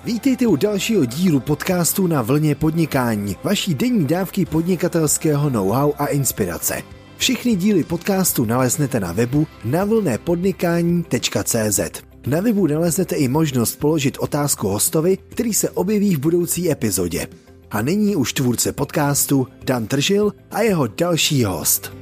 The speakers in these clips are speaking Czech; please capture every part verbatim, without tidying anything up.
Vítejte u dalšího dílu podcastu Na vlně podnikání, vaší denní dávky podnikatelského know-how a inspirace. Všechny díly podcastu naleznete na webu na vlné podnikání tečka cé zet. Na webu naleznete i možnost položit otázku hostovi, který se objeví v budoucí epizodě. A nyní už tvůrce podcastu Dan Tržil a jeho další host.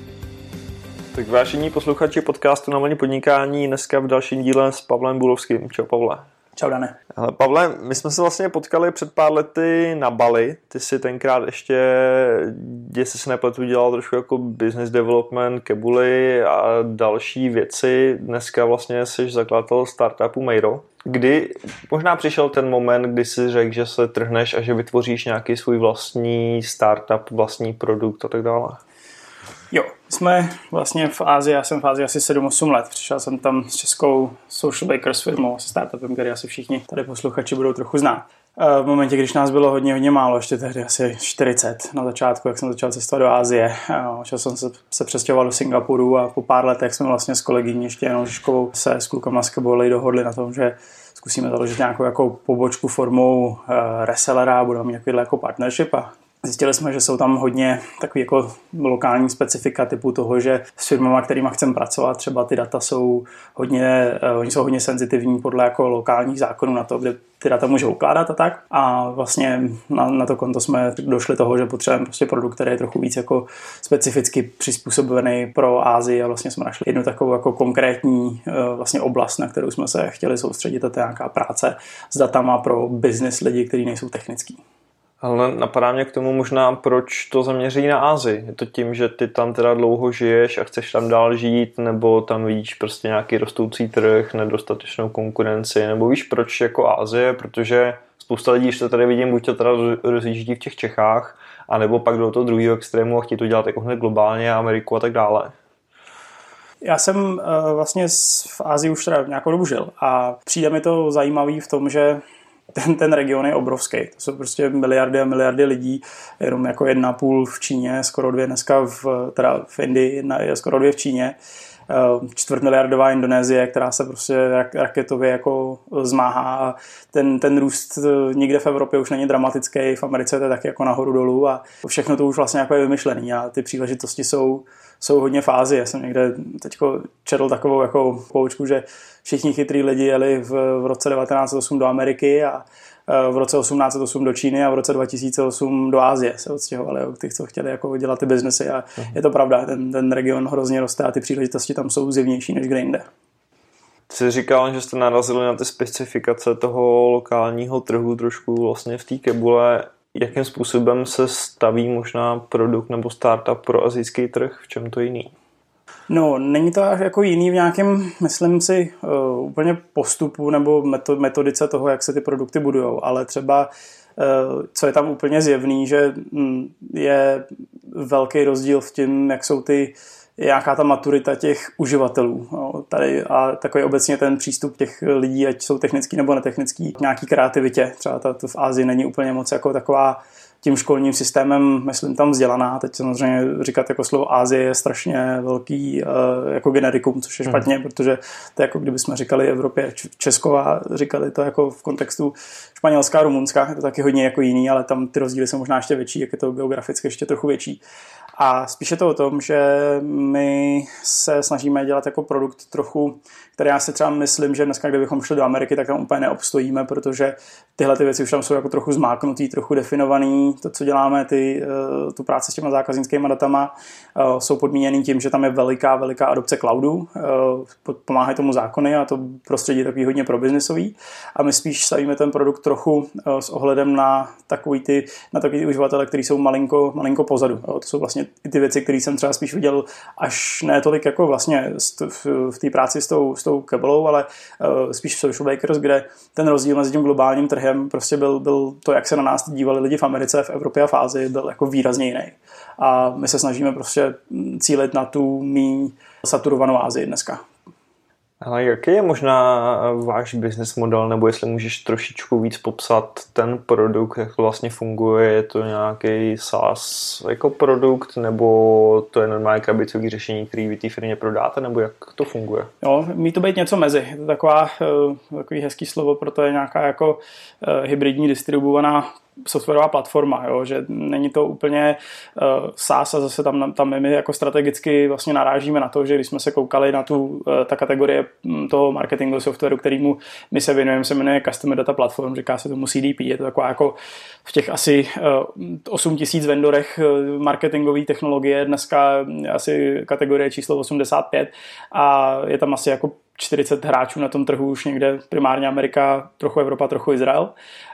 Tak vážení posluchači podcastu Na vlně podnikání, dneska v dalším díle s Pavlem Bulovským. Čau Pavle. Čau Dane. Hele, Pavle, my jsme se vlastně potkali před pár lety na Bali. Ty si tenkrát ještě, jestli se nepletu, dělal trošku jako business development, kebuly a další věci. Dneska vlastně jsi zakladatel startupu Meiro. Kdy možná přišel ten moment, kdy si řekl, že se trhneš a že vytvoříš nějaký svůj vlastní startup, vlastní produkt a tak dále? Jo, jsme vlastně v Ázii, já jsem v Ázii asi sedm osm let. Přišel jsem tam s českou Social Bakers firmou, se startupem, který asi všichni tady posluchači budou trochu znát. V momentě, když nás bylo hodně, hodně málo, ještě tehdy asi čtyřicet na začátku, jak jsem začal cestovat do Asie. Začal jsem se, se přestěhoval do Singapuru a po pár letech jsme vlastně s kolegyní ještě Janou Žižkovou se s klukama z Kebuli dohodli na tom, že zkusíme založit nějakou jako pobočku formou uh, resellera, budeme mít takovýhle jako partnership a zjistili jsme, že jsou tam hodně takový jako lokální specifika typu toho, že s firmama, kterýma chceme pracovat, třeba ty data jsou hodně, uh, oni jsou hodně senzitivní podle jako lokálních zákonů na to, kde ty data můžou ukládat a tak. A vlastně na, na to konto jsme došli toho, že potřebujeme prostě produkt, který je trochu víc jako specificky přizpůsobený pro Asii a vlastně jsme našli jednu takovou jako konkrétní uh, vlastně oblast, na kterou jsme se chtěli soustředit, a to je nějaká práce s datama pro business lidi, kteří nejsou technický. Ale napadá mě k tomu možná, proč to zaměří na Asii. Je to tím, že ty tam teda dlouho žiješ a chceš tam dál žít, nebo tam vidíš prostě nějaký rostoucí trh, nedostatečnou konkurenci, nebo víš proč jako Asie, protože spousta lidí, že to tady vidím, buď to teda rozjíždí v těch Čechách, anebo pak do toho druhého extrému a chtějí to dělat jako hned globálně, Ameriku a tak dále. Já jsem uh, vlastně v Asii už teda nějakou dobu žil a přijde mi to zajímavý v tom, že Ten, ten region je obrovský. To jsou prostě miliardy a miliardy lidí, jenom jako jedna půl v Číně, skoro dvě dneska v, teda v Indii, jedna je skoro dvě v Číně. Čtvrtmiliardová Indonésie, která se prostě raketově jako zmáhá a ten, ten růst nikde v Evropě už není dramatický, v Americe to je taky jako nahoru dolů a všechno to už vlastně jako je vymyšlený a ty příležitosti jsou, jsou hodně v Ázii. Já jsem někde teďko četl takovou jako poučku, že všichni chytrý lidi jeli v, v roce devatenáct set osm do Ameriky a v roce osmnáct set osm do Číny a v roce dva tisíce osm do Asie se odstěhovali, ty, co chtěli jako dělat ty biznesy a uh-huh. Je to pravda, ten, ten region hrozně roste a ty příležitosti tam jsou zjevnější než kde jinde. Jsi říkal, že jste narazili na ty specifikace toho lokálního trhu trošku vlastně v té Kebule. Jakým způsobem se staví možná produkt nebo startup pro asijský trh? V čem to jiný? No, není to jako jiný v nějakém, myslím si, uh, úplně postupu nebo metodice toho, jak se ty produkty budujou, ale třeba, uh, co je tam úplně zjevný, že mm, je velký rozdíl v tím, jak jsou ty, jaká ta maturita těch uživatelů. No, tady a takový obecně ten přístup těch lidí, ať jsou technický nebo netechnický, k nějaký kreativitě. Třeba ta, to v Asii není úplně moc jako taková tím školním systémem, myslím, tam vzdělaná. Teď samozřejmě říkat jako slovo Asie je strašně velký uh, jako generikum, což je špatně, hmm. protože to je jako kdybychom říkali Evropě Česko a říkali to jako v kontextu Španělská, Rumunská, je to taky hodně jako jiný, ale tam ty rozdíly jsou možná ještě větší, jak je to geograficky ještě trochu větší. A spíše to o tom, že my se snažíme dělat jako produkt trochu, který já si třeba myslím, že dneska, kdybychom šli do Ameriky, tak tam úplně neobstojíme, protože tyhle ty věci už tam jsou jako trochu zmáknutý, trochu definovaný. To, co děláme, ty, tu práci s těma zákaznickými datama, jsou podmíněný tím, že tam je veliká, veliká adopce cloudu, pomáhají tomu zákony a to prostředí je takový hodně pro biznisový. A my spíš stavíme ten produkt trochu s ohledem na takový ty, na takový ty uživatele, kteří jsou malinko, malinko pozadu. To jsou vlastně i ty věci, které jsem třeba spíš viděl až ne tolik jako vlastně v té práci s tou, s tou Kebulou, ale spíš v Social Bakers, kde ten rozdíl mezi tím globálním trhem prostě byl, byl to, jak se na nás dívali lidi v Americe, v Evropě a v Ázii, byl jako výrazně jiný. A my se snažíme prostě cílit na tu míň saturovanou Asii dneska. Ale jaký je možná váš business model, nebo jestli můžeš trošičku víc popsat ten produkt, jak to vlastně funguje, je to nějaký SaaS jako produkt, nebo to je normální krabicový řešení, který vy té firmě prodáte, nebo jak to funguje? Jo, mí to být něco mezi. Je to taková, takový hezký slovo, proto je nějaká jako hybridní distribuovaná softwarová platforma, jo, že není to úplně uh, SaaS a zase tam, tam my jako strategicky vlastně narážíme na to, že když jsme se koukali na tu, uh, ta kategorie toho marketingového softwaru, kterýmu my se věnujeme, se jmenuje Customer Data Platform, říká se tomu C D P, je to taková jako v těch asi uh, osm tisíc vendorech uh, marketingové technologie, dneska asi kategorie číslo osmdesát pět a je tam asi jako čtyřicet hráčů na tom trhu, už někde primárně Amerika, trochu Evropa, trochu Izrael.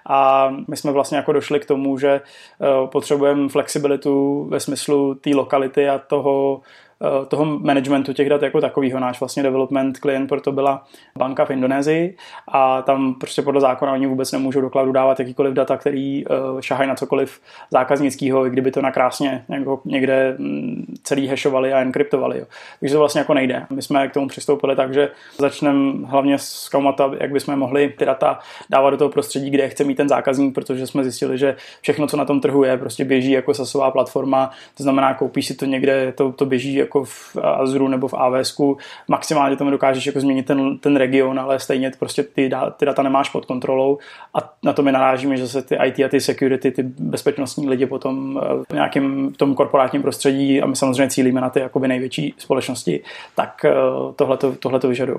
A my jsme vlastně jako došli k tomu, že potřebujeme flexibilitu ve smyslu té lokality a toho, toho managementu těch dat jako takovýho. Náš vlastně development klient proto byla banka v Indonésii a tam prostě podle zákona oni vůbec nemůžou do cloudu dávat jakýkoliv data, který šahají na cokoliv zákaznického, i kdyby to nakrásně někde celý hashovali a enkryptovali. Jo. Takže to vlastně jako nejde. My jsme k tomu přistoupili tak, že začneme hlavně zkoumat, jak bychom mohli ty data dávat do toho prostředí, kde chce mít ten zákazník, protože jsme zjistili, že všechno, co na tom trhu je, prostě běží jako SaaSová platforma, to znamená, koupíš si to někde, to, to běží jako v Azure nebo v A W S ku, maximálně tomu dokážeš jako změnit ten, ten region, ale stejně prostě ty, ty data nemáš pod kontrolou a na to my narážíme, že se ty I T a ty security, ty bezpečnostní lidi potom v nějakém tom korporátním prostředí a my samozřejmě cílíme na ty jakoby největší společnosti, tak tohle to vyžadují.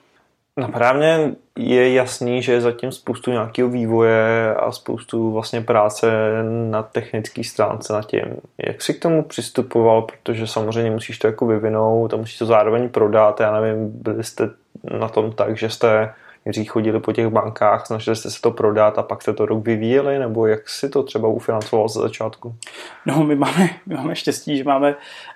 Napadá mě, je jasný, že je zatím spoustu nějakého vývoje a spoustu vlastně práce na technické stránce nad tím. Jak jsi k tomu přistupoval, protože samozřejmě musíš to jako vyvinout a musíš to zároveň prodat. Já nevím, byli jste na tom tak, že jste nejdřív chodili po těch bankách, snažili jste se to prodat a pak jste to rok vyvíjeli, nebo jak si to třeba ufinancoval ze začátku? No, my máme, my máme štěstí, že máme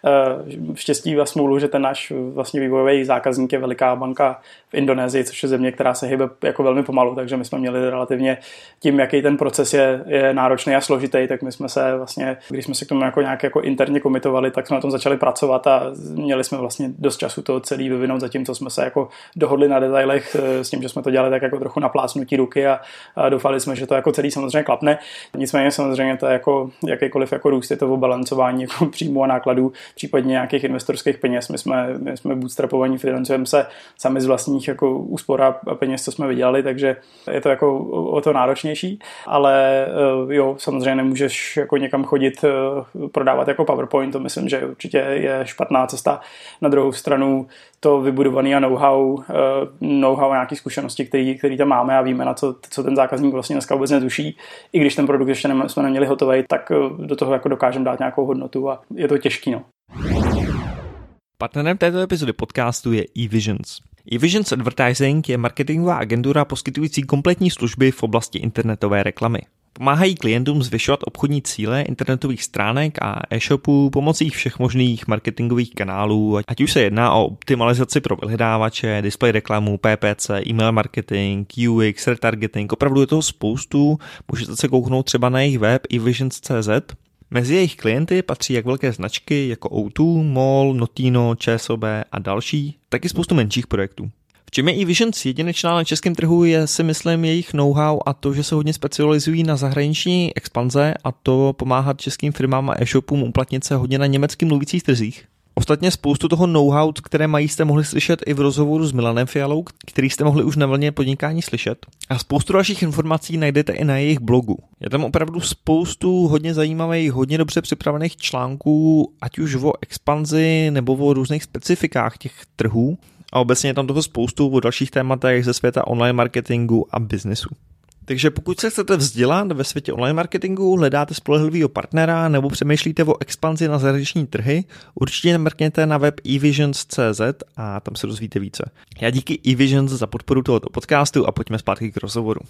uh, štěstí a smůlu, že ten náš vlastně vývojový zákazník je veliká banka v Indonésii, což je země, která se hýbe jako velmi pomalu, takže my jsme měli relativně tím, jaký ten proces je, je náročný a složitý, tak my jsme se vlastně, když jsme se k tomu jako nějak jako interně komitovali, tak jsme na tom začali pracovat a měli jsme vlastně dost času to celý vyvinout, zatímco jsme se jako dohodli na detailech s tím, že jsme to dělali tak jako trochu na plácnutí ruky a, a doufali jsme, že to jako celý samozřejmě klapne. Nicméně samozřejmě to je jako jakýkoliv jako růst, je to obalancování jako příjmů a nákladů, případně nějakých investorských peněz. My jsme, my jsme bootstrapovaní, financujeme se sami z vlastních jako úspor a peněz, co jsme vydělali, takže je to jako o to náročnější, ale jo, samozřejmě nemůžeš jako někam chodit prodávat jako PowerPoint, to myslím, že určitě je špatná cesta. Na druhou stranu to vybudovaný a know-how, know-how nějaký zkušenosti, který, který tam máme a víme, na co, co ten zákazník vlastně dneska vůbec netuší. I když ten produkt ještě ne, jsme neměli hotový, tak do toho jako dokážeme dát nějakou hodnotu a je to těžký. No. Partnerem této epizody podcastu je eVisions. eVisions Advertising je marketingová agentura poskytující kompletní služby v oblasti internetové reklamy. Pomáhají klientům zvyšovat obchodní cíle internetových stránek a e-shopů pomocí všech možných marketingových kanálů, ať už se jedná o optimalizaci pro vyhledávače, display reklamu, P P C, e-mail marketing, U X, retargeting, opravdu je toho spoustu, můžete se kouknout třeba na jejich web eVisions tečka cé zet. Mezi jejich klienty patří jak velké značky jako O dva, M O L, Notino, ČSOB a další, tak i spoustu menších projektů. V čem je eVisions jedinečná na českém trhu je, si myslím, jejich know-how a to, že se hodně specializují na zahraniční expanze a to pomáhat českým firmám a e-shopům uplatnit se hodně na německy mluvících trzích. Ostatně spoustu toho know-how, které mají, jste mohli slyšet i v rozhovoru s Milanem Fialou, který jste mohli už na vlně podnikání slyšet. A spoustu dalších informací najdete i na jejich blogu. Je tam opravdu spoustu hodně zajímavých, hodně dobře připravených článků, ať už o expanzi nebo o různých specifikách těch trhů. A obecně je tam toho spoustu o dalších tématech ze světa online marketingu a biznesu. Takže pokud se chcete vzdělat ve světě online marketingu, hledáte spolehlivého partnera nebo přemýšlíte o expanzi na zahraniční trhy, určitě mrkněte na web eVisions tečka cé zet a tam se dozvíte více. Já díky eVisions za podporu tohoto podcastu a pojďme zpátky k rozhovoru.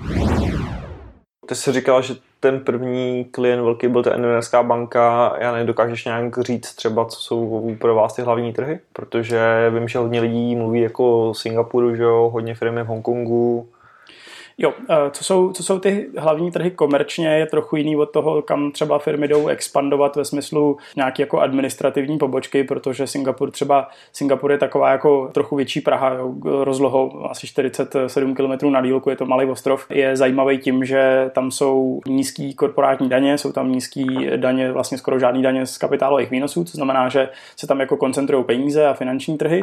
Ty jsi říkal, že ten první klient velký byl ta indonéská banka. Já nedokážeš nějak říct třeba, co jsou pro vás ty hlavní trhy? Protože vím, že hodně lidí mluví jako o Singapuru, že jo, hodně firmy v Hongkongu. Jo, co jsou, co jsou ty hlavní trhy komerčně, je trochu jiný od toho, kam třeba firmy jdou expandovat ve smyslu nějaký jako administrativní pobočky, protože Singapur třeba, Singapur je taková jako trochu větší Praha, jo, rozlohou asi čtyřicet sedm kilometrů na délku, je to malý ostrov. Je zajímavý tím, že tam jsou nízký korporátní daně, jsou tam nízký daně, vlastně skoro žádný daně z kapitálových výnosů, co znamená, že se tam jako koncentrují peníze a finanční trhy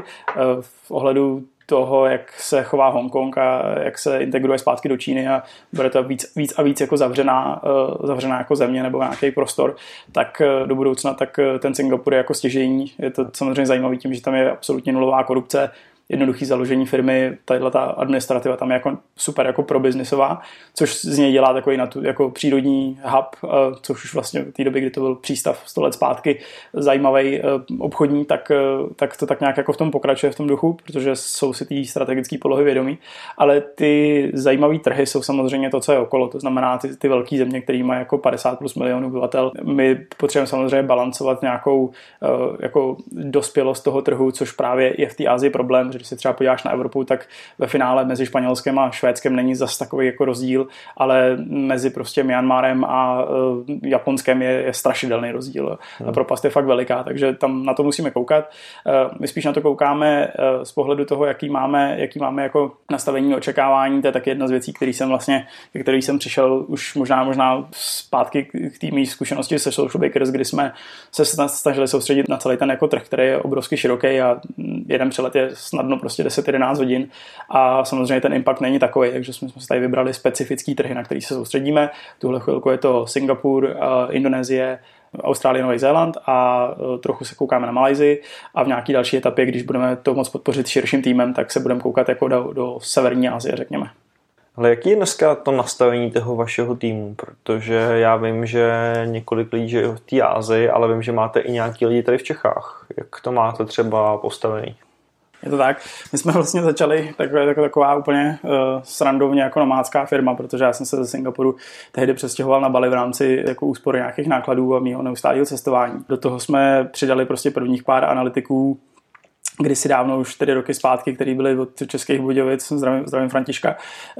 v ohledu toho, jak se chová Hongkong a jak se integruje zpátky do Číny a bude to víc, víc a víc jako zavřená, zavřená jako země nebo nějaký prostor, tak do budoucna tak ten Singapur je jako stěžejní. Je to samozřejmě zajímavý tím, že tam je absolutně nulová korupce, jednoduchý založení firmy, tadyhleta administrativa tam je jako super jako pro biznisová, což z něj dělá takový na tu, jako přírodní hub, což už vlastně v té době, kdy to byl přístav sto let zpátky, zajímavý obchodní, tak, tak to tak nějak jako v tom pokračuje v tom duchu, protože jsou si ty strategické polohy vědomí, ale ty zajímavé trhy jsou samozřejmě to, co je okolo, to znamená ty, ty velké země, které mají jako padesát plus milionů obyvatel. My potřebujeme samozřejmě balancovat nějakou jako dospělost toho trhu, což právě je v té Asii problém. Když se třeba podíváš na Evropu, tak ve finále mezi Španělskem a Švédskem není zas takový jako rozdíl, ale mezi prostě Myanmarem a uh, Japonskem je, je strašidelný rozdíl. Hmm. Ta propast je fakt veliká, takže tam na to musíme koukat. Uh, my spíš na to koukáme uh, z pohledu toho, jaký máme, jaký máme jako nastavení očekávání. To je taky jedna z věcí, který jsem vlastně, který jsem přišel už možná možná zpátky k té mý zkušenosti se Social Bakers, kdy jsme se snažili soustředit na celý ten jako trh, který je obrovsky široký a jeden přelet je snadno prostě deset jedenáct hodin a samozřejmě ten impact není takový, takže jsme, jsme si tady vybrali specifický trhy, na který se soustředíme. Tuhle chvilku je to Singapur, Indonésie, Austrálie, Nový Zéland a trochu se koukáme na Malajsii a v nějaký další etapě, když budeme to moc podpořit širším týmem, tak se budeme koukat jako do, do severní Asie, řekněme. Ale jaký je dneska to nastavení toho vašeho týmu? Protože já vím, že několik lidí je v té Asii, ale vím, že máte i nějaký lidi tady v Čechách. Jak to máte třeba postavený? Je to tak. My jsme vlastně začali takové, taková úplně uh, srandovně jako nomádská firma, protože já jsem se ze Singapuru tehdy přestěhoval na Bali v rámci jako úspory nějakých nákladů a mýho neustálého cestování. Do toho jsme přidali prostě prvních pár analytiků, kdysi dávno, už čtyři roky zpátky, který byli od Českých Budějovic, zdravím, zdravím Františka,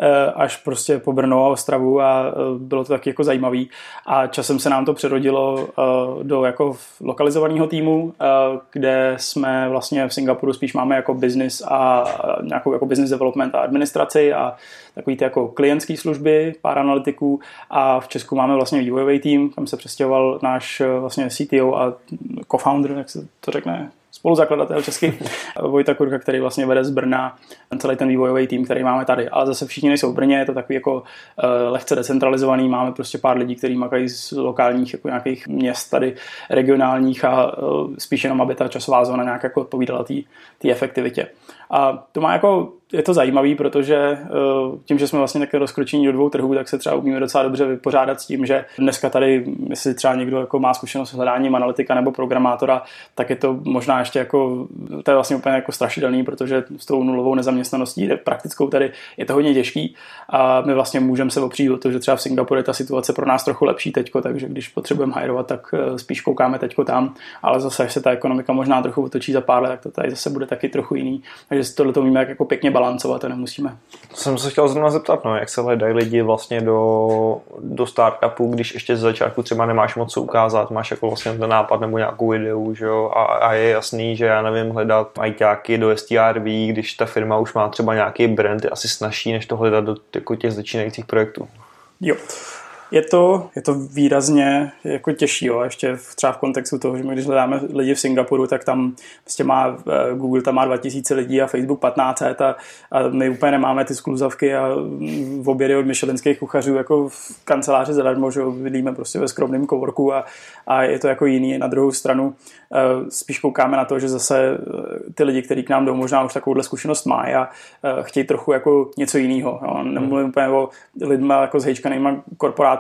až prostě po Brno a Ostravu a bylo to taky jako zajímavý. A časem se nám to přerodilo do jako lokalizovaného týmu, kde jsme vlastně v Singapuru spíš máme jako business a nějakou jako business development a administraci a takový ty jako klientský služby, pár analytiků a v Česku máme vlastně vývojový tým, kam se přestěhoval náš vlastně C T O a co-founder, jak se to řekne, spoluzakladatel česky, Vojta Kurka, který vlastně vede z Brna celý ten vývojový tým, který máme tady. Ale zase všichni nejsou v Brně, je to takový jako uh, lehce decentralizovaný, máme prostě pár lidí, kteří makají z lokálních jako nějakých měst tady regionálních a uh, spíš jenom, aby ta časová zóna nějak jako odpovídala té efektivitě. A to má jako, je to zajímavý, protože tím, že jsme vlastně také rozkročení do dvou trhů, tak se třeba umíme docela dobře vypořádat s tím, že dneska tady, jestli třeba někdo jako má zkušenost s hledáním analytika nebo programátora, tak je to možná ještě jako, to je vlastně úplně jako strašidelný, protože s tou nulovou nezaměstnaností praktickou tady je to hodně těžký a my vlastně můžeme se opřít o to, že třeba v Singapuru je ta situace pro nás trochu lepší teďko, takže když potřebujeme hajrovat, tak spíš koukáme teďko tam, ale zase, až se ta ekonomika možná trochu otočí za pár let, tak to tady zase bude taky trochu jiný. Takže si tohle to víme, jak jako pěkně balancovat a nemusíme. To jsem se chtěl zrovna zeptat, no, jak se hledají lidi vlastně do, do startupu, když ještě z začátku třeba nemáš moc co ukázat, máš jako vlastně ten nápad nebo nějakou ideu, že jo, a, a je jasný, že já nevím, hledat ajťáky do S T R V, když ta firma už má třeba nějaký brand, je asi snazší, než to hledat do jako těch začínajících projektů. Jo. Je to, je to výrazně jako těžší, jo. Ještě v, třeba v kontextu toho, že my když hledáme lidi v Singapuru, tak tam vlastně má Google tam má dva tisíce lidí a Facebook patnáct set a, a my úplně nemáme ty skluzavky a v obědy od michelinských kuchařů jako v kanceláři zadarmo, že vidíme prostě ve skromném coworku a, a je to jako jiný. Na druhou stranu spíš koukáme na to, že zase ty lidi, kteří k nám jdou, možná už takovouhle zkušenost mají a chtějí trochu jako něco jiného. Nemluvím úplně o lidma jako s hejčkanýma korporáty,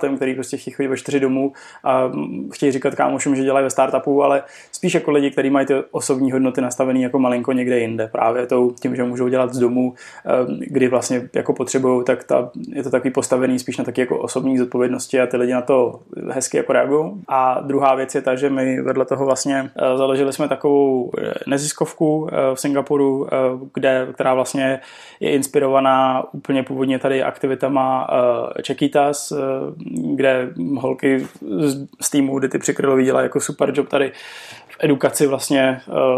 kamarátem, který prostě chtějí chodit ve čtyři domů a chtějí říkat kámošům, že dělají ve startupu, ale spíš jako lidi, kteří mají ty osobní hodnoty nastavené jako malinko někde jinde. Právě to tím, že můžou dělat z domu, kdy vlastně jako potřebují, tak ta, je to takový postavený spíš na taky jako osobní zodpovědnosti a ty lidi na to hezky jako reagují. A druhá věc je ta, že my vedle toho vlastně založili jsme takovou neziskovku v Singapuru, kde, která vlastně je inspirovaná úplně původně tady aktivitama Čekitas, kde holky z týmu, kde ty přikrylový dělají jako super job tady v edukaci vlastně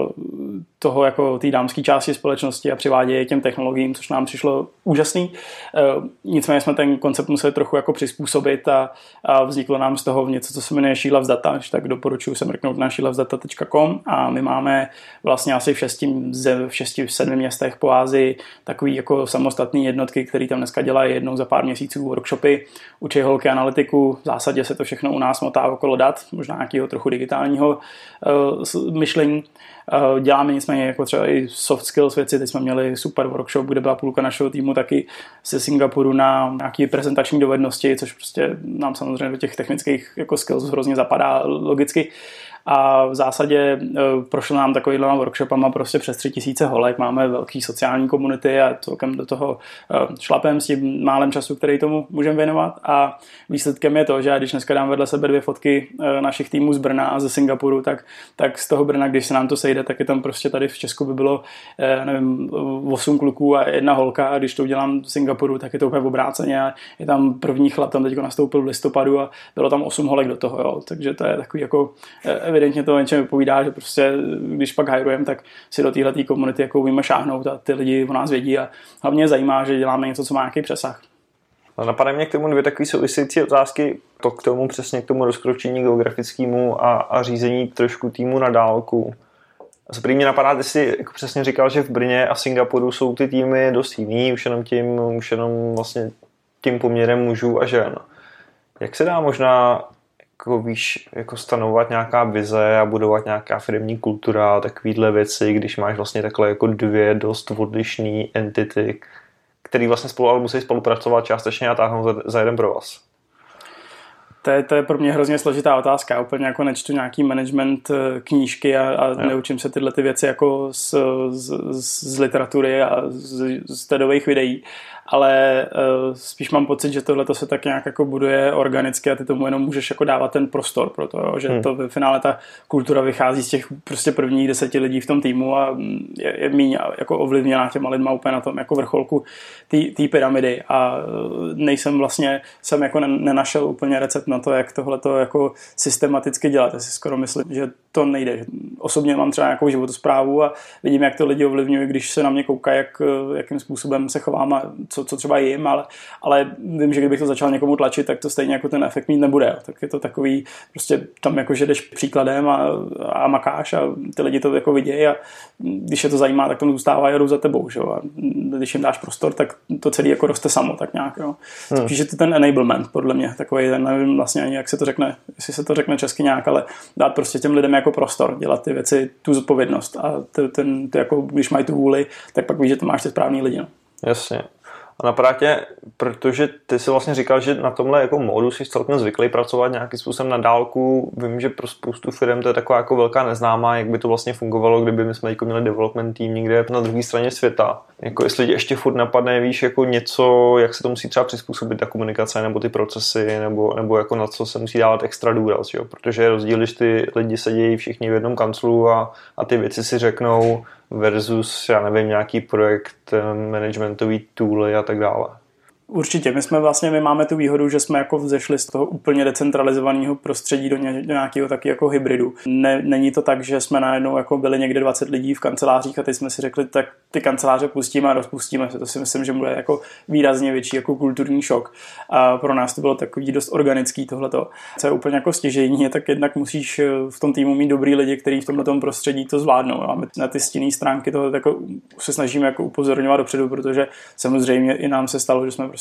toho jako té dámské části společnosti a přivádějí těm technologiím, což nám přišlo úžasný. Nicméně jsme ten koncept museli trochu jako přizpůsobit a, a vzniklo nám z toho něco, co se jmenuje She Loves Data, tak doporučuji se mrknout na she loves data tečka com a my máme vlastně asi v šesti, v šesti, v sedmi městech po Ázii takový jako samostatný jednotky, který tam dneska dělají jednou za pár měsíců workshopy, učí holky analytiku, v zásadě se to všechno u nás motá okolo dat, možná nějakého trochu digitálního uh, myšlení. Uh, děláme nicméně jako třeba i soft skills věci, teď jsme měli super workshop, kde byla půlka našeho týmu taky ze Singapuru na nějaké prezentační dovednosti, což prostě nám samozřejmě do těch technických jako skills hrozně zapadá logicky. A v zásadě uh, prošlo nám takovýhle workshopama prostě přes tři tisíce holek, máme velký sociální komunity a celkem do toho uh, šlapem s tím málem času, který tomu můžeme věnovat a výsledkem je to, že když dneska dám vedle sebe dvě fotky uh, našich týmů z Brna a ze Singapuru, tak, tak z toho Brna, když se nám to sejde, tak je tam prostě tady v Česku by bylo uh, nevím, osm kluků a jedna holka a když to udělám v Singapuru, tak je to úplně obráceně a je tam první chlap, tam teďko nastoupil v listopadu a bylo tam osm holek do toho, jo. Takže to je takový jako uh, evidentně to o něčem vypovídá, že prostě když pak hajrujeme, tak si do téhletý komunity jako umíme šáhnout a ty lidi o nás vědí a hlavně zajímá, že děláme něco, co má nějaký přesah. Napadají mě k tomu dvě takové související otázky, to k tomu přesně k tomu rozkročení geografickému a, a řízení trošku týmu na dálku. A prý mě napadá, ty jsi jako přesně říkal, že v Brně a Singapuru jsou ty týmy dost jiný, už jenom tím, už jenom vlastně tím poměrem mužů a žen. Jak se dá možná jako víš, jako stanovat nějaká vize a budovat nějaká firemní kultura a takovýhle věci, když máš vlastně takhle jako dvě dost odlišné entity, které vlastně spolu ale musí spolupracovat částečně a táhnout za, za jeden pro vás. To je, to je pro mě hrozně složitá otázka. Úplně jako nečtu nějaký management knížky a, a neučím se tyhle ty věci jako z, z, z literatury a z, z tedových videí. Ale uh, spíš mám pocit, že tohle se tak nějak jako buduje organicky a ty tomu jenom můžeš jako dávat ten prostor pro to, jo? Že hmm. to ve finále ta kultura vychází z těch prostě prvních deseti lidí v tom týmu a je, je míň jako ovlivněná těma lidma úplně na tom jako vrcholku té pyramidy a nejsem vlastně, jsem jako nenašel úplně recept na to, jak tohleto jako systematicky dělat. Já si skoro myslím, že to nejde. Osobně mám třeba nějakou životosprávu a vidím, jak to lidi ovlivňují, když se na mě koukají, jak, jakým způsobem se chovám a co, co třeba jim, ale, ale vím, že kdybych to začal někomu tlačit, tak to stejně jako ten efekt mít nebude. Jo. Tak je to takový, prostě tam jako, že jdeš příkladem a, a makáš a ty lidi to jako vidějí a když je to zajímá, tak tam zůstává a jdou za tebou. Že jo. A když jim dáš prostor, tak to celé jako roste samo, tak nějak. Jo. Hmm. Spíš je to ten enablement, podle mě, takový ten, nevím vlastně ani, jak se to řekne, jestli se to řekne česky nějak, ale dát prostě těm lidem jako prostor, dělat ty věci, tu zodpovědnost a ty, ten, ty jako, když mají tu vůli, tak pak víš, že to máš ty správný lidi. No. Jasně. A napadá tě, protože ty si vlastně říkal, že na tomhle jako módu jsi celkem zvyklý pracovat nějakým způsobem na dálku. Vím, že pro spoustu firm to je taková jako velká neznámá, jak by to vlastně fungovalo, kdyby my jsme jako měli development tým někde na druhé straně světa. Jako jestli tě ještě furt napadne, víš, jako něco, jak se to musí třeba přizpůsobit ta komunikace nebo ty procesy, nebo, nebo jako na co se musí dávat extra důraz, jo? Protože je rozdíl, když ty lidi sedějí všichni v jednom kanclu a, a ty věci si řeknou versus, já nevím, nějaký projekt, managementový tooly a tak dále. Určitě, my jsme vlastně, my máme tu výhodu, že jsme jako vzešli z toho úplně decentralizovaného prostředí do, ně, do nějakého taky jako hybridu. Ne, není to tak, že jsme najednou jako byli někde dvacet lidí v kancelářích a teď jsme si řekli, tak ty kanceláře pustíme a rozpustíme se. To si myslím, že bude jako výrazně větší jako kulturní šok. A pro nás to bylo takový dost organický tohleto. Co je úplně jako stěžejní, je tak jednak musíš v tom týmu mít dobrý lidi, kteří v tomhletom prostředí to zvládnou. A my na ty stinné stránky toho jako se snažíme jako upozorňovat dopředu, protože samozřejmě i nám se stalo, že jsme prostě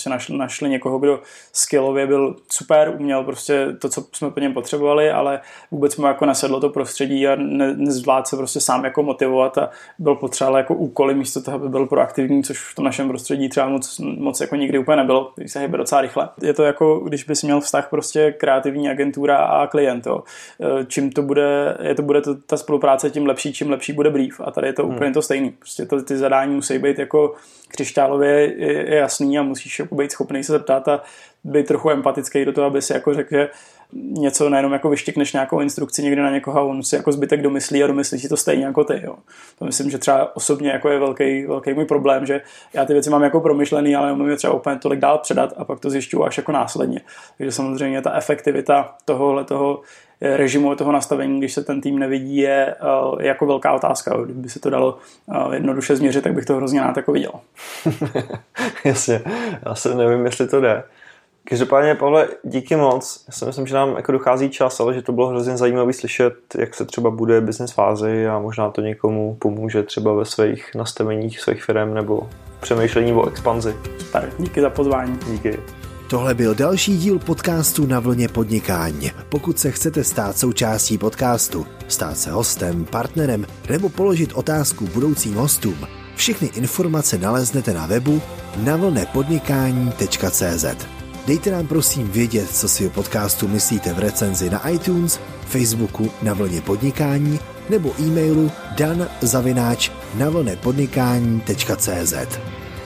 prostě našli, našli někoho, kdo skillově byl super, uměl prostě to, co jsme po něm potřebovali, ale vůbec mu jako nesedlo to prostředí a ne, nezvládl se prostě sám jako motivovat a byl potřeba jako úkoly místo toho, aby byl proaktivní, což v tom našem prostředí třeba moc, moc jako nikdy úplně nebylo, když se hýbe docela rychle. Je to jako, když bys měl vztah prostě kreativní agentura a klient. Jo. Čím to bude, je to bude to, ta spolupráce tím lepší, čím lepší bude brief a tady je to hmm. úplně to stejný. Prostě to, ty zadání musí být jako křišťálově je, je jasný a musíš jako být schopný se zeptat a být trochu empatický do toho, aby si jako řekl, že něco nejenom jako vyštěkneš nějakou instrukci někde na někoho a on si jako zbytek domyslí a domyslí si to stejně jako ty. Jo. To myslím, že třeba osobně jako je velký, velký můj problém, že já ty věci mám jako promyšlený, ale nemůžu je třeba úplně tolik dál předat a pak to zjišťuju až jako následně. Takže samozřejmě ta efektivita tohohle toho režimu, toho nastavení, když se ten tým nevidí, je, je jako velká otázka. Kdyby se to dalo jednoduše změřit, tak bych to hrozně rád jako viděl. Jasně, já se nevím, jestli to jde. Každopádně, Pavle, díky moc. Já si myslím, že nám jako dochází čas, ale že to bylo hrozně zajímavé slyšet, jak se třeba bude business fázi a možná to někomu pomůže třeba ve svých nastaveních svých firem nebo přemýšlení o expanzi. Super, díky za pozvání. Díky. Tohle byl další díl podcastu Na vlně podnikání. Pokud se chcete stát součástí podcastu, stát se hostem, partnerem nebo položit otázku budoucím hostům, všechny informace naleznete na webu na vlne podnikání tečka cé zet. Dejte nám prosím vědět, co si o podcastu myslíte v recenzi na iTunes, Facebooku Na vlně podnikání nebo e-mailu dan zavináč na vlne podnikání tečka cé zet.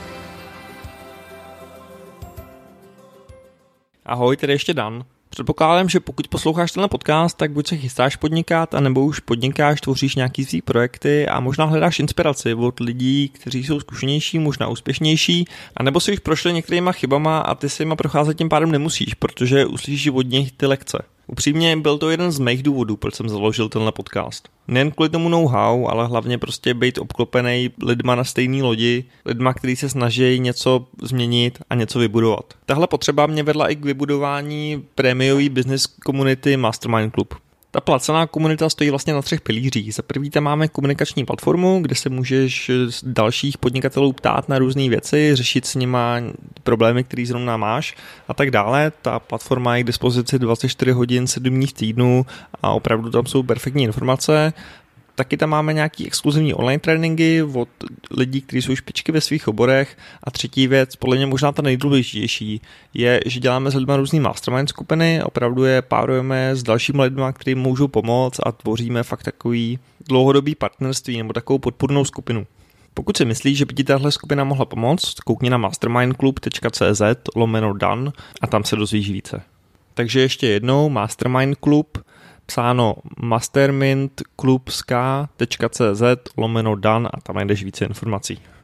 Ahoj, tady ještě Dan. Předpokládám, že pokud posloucháš tenhle podcast, tak buď se chystáš podnikat, anebo už podnikáš, tvoříš nějaký svý projekty a možná hledáš inspiraci od lidí, kteří jsou zkušenější, možná úspěšnější, anebo si už prošli některýma chybama a ty si jima procházet tím pádem nemusíš, protože uslyšíš od nich ty lekce. Upřímně byl to jeden z mých důvodů, proč jsem založil tenhle podcast. Nejen kvůli tomu know-how, ale hlavně prostě být obklopený lidma na stejné lodi, lidma, kteří se snaží něco změnit a něco vybudovat. Tahle potřeba mě vedla i k vybudování prémiový business community Mastermind Club. Ta placená komunita stojí vlastně na třech pilířích. Za prvý tam máme komunikační platformu, kde se můžeš dalších podnikatelů ptát na různé věci, řešit s nima problémy, které zrovna máš a tak dále. Ta platforma je k dispozici dvacet čtyři hodin, sedm dní v týdnu a opravdu tam jsou perfektní informace. Taky tam máme nějaký exkluzivní online tréninky od lidí, kteří jsou špičky ve svých oborech. A třetí věc, podle mě možná ta nejdůležitější, je, že děláme s lidmi různý mastermind skupiny, opravdu je párujeme s dalšími lidmi, kteří můžou pomoct a tvoříme fakt takový dlouhodobý partnerství nebo takovou podpůrnou skupinu. Pokud si myslíš, že by ti tahle skupina mohla pomoct, koukni na mastermindclub tečka cé zet lomeno dan a tam se dozvíš více. Takže ještě jednou Mastermind Club, psáno mastermindclubska tečka cé zet lomeno dan a tam najdeš více informací.